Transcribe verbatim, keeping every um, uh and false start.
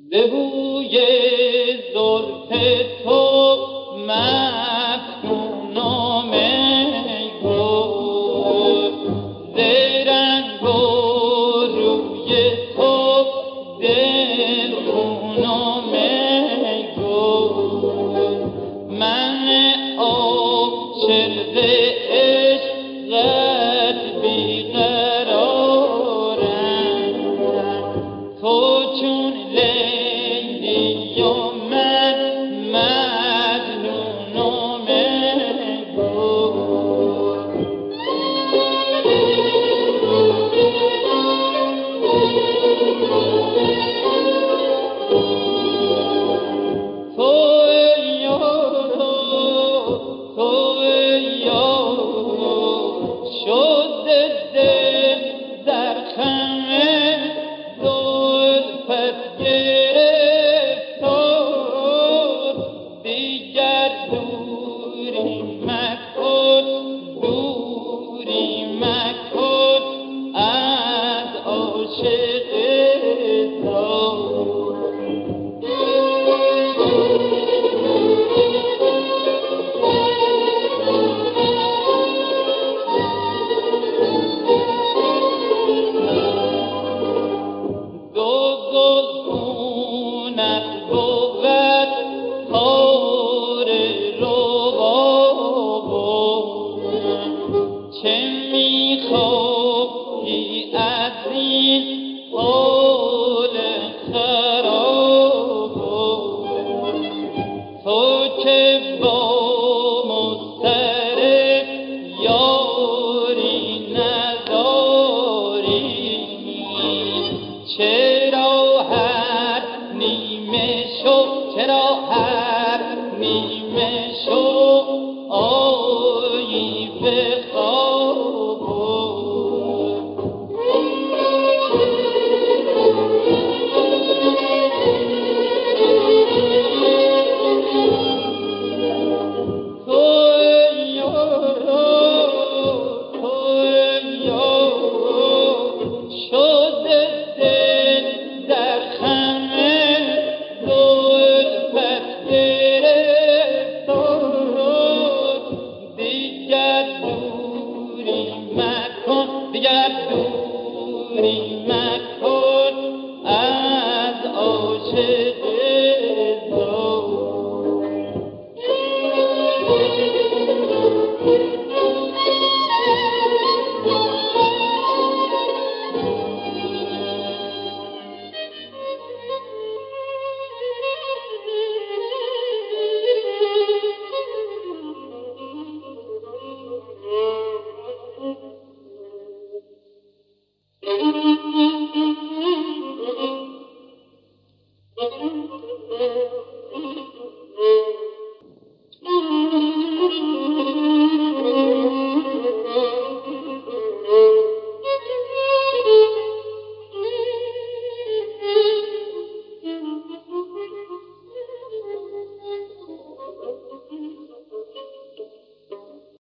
به بوی زلف تو مفتونم ای گل، ز رنگ و روی تو دلخونم ای گل. من عاشق عشقت بیقرارم، تو چون لیلی و من مجنونم ای گل. تو ای یارو، تو ای یارو، شده دل در خم زلفت گرفتار. دیگر دوری مکن، دوری مکن از عاشق زار. دو زلفونت بود تار ربابم، چه می‌خواهی از این حال خرابم؟ تو که با مضطرب یاری نداری، چرا هر نیمه شو، چرا هر نیمه شو آیی به خوابم؟ تو ای یارو، تو ای یارو، شده دل در خم زلفت گرفتار. دیگر دوری مکن، دیگر دوری مکن از عاشق